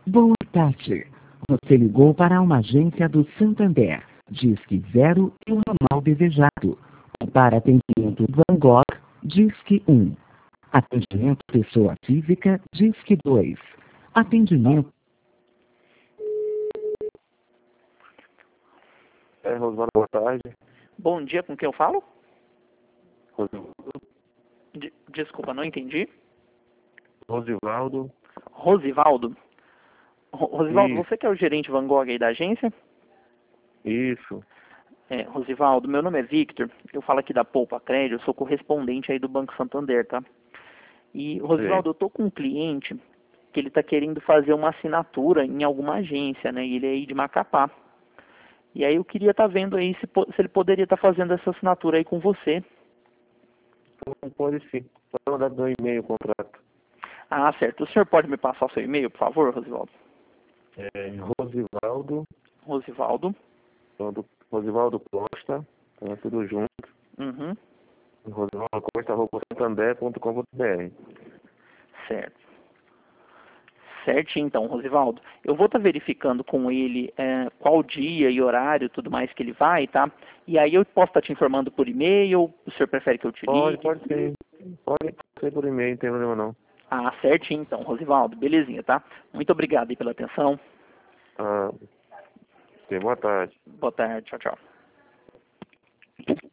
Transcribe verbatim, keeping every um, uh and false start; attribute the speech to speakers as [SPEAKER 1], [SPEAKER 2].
[SPEAKER 1] Boa tarde. Você ligou para uma agência do Santander. Disque zero e o ramal desejado. Para atendimento Van Gogh, Disque um. Atendimento pessoa física, Disque dois. Atendimento...
[SPEAKER 2] É, Rosvaldo, boa tarde.
[SPEAKER 3] Bom dia, com quem eu falo?
[SPEAKER 2] Rosivaldo.
[SPEAKER 3] De- Desculpa, não entendi.
[SPEAKER 2] Rosivaldo.
[SPEAKER 3] Rosivaldo? Ro- Rosivaldo,
[SPEAKER 2] Isso.
[SPEAKER 3] você que é o gerente Van Gogh aí da agência?
[SPEAKER 2] Isso.
[SPEAKER 3] É, Rosivaldo, meu nome é Victor, eu falo aqui da Poupa Crédito, eu sou correspondente aí do Banco Santander, tá? E, Rosivaldo, eu tô com um cliente que ele tá querendo fazer uma assinatura em alguma agência, né? E ele é aí de Macapá. E aí eu queria estar vendo aí se, po- se ele poderia estar fazendo essa assinatura aí com você.
[SPEAKER 2] Então, pode sim. Pode mandar no e-mail o contrato.
[SPEAKER 3] Ah, certo. O senhor pode me passar o seu e-mail, por favor, Rosivaldo?
[SPEAKER 2] É Rosivaldo.
[SPEAKER 3] Rosivaldo.
[SPEAKER 2] Todo, Rosivaldo Costa. Tá tudo junto.
[SPEAKER 3] Uhum.
[SPEAKER 2] Rosivaldo Costa, arroba santander ponto com ponto br.
[SPEAKER 3] Certo. Certinho, então, Rosivaldo. Eu vou estar verificando com ele é, qual dia e horário, tudo mais que ele vai, tá? E aí eu posso estar te informando por e-mail, o senhor prefere que eu te
[SPEAKER 2] Pode,
[SPEAKER 3] ligue?
[SPEAKER 2] pode ser. Pode ser por e-mail, não tem problema não.
[SPEAKER 3] Ah, certinho, então, Rosivaldo. Belezinha, tá? Muito obrigado aí pela atenção.
[SPEAKER 2] Ah, ok, boa tarde.
[SPEAKER 3] Boa tarde, tchau, tchau.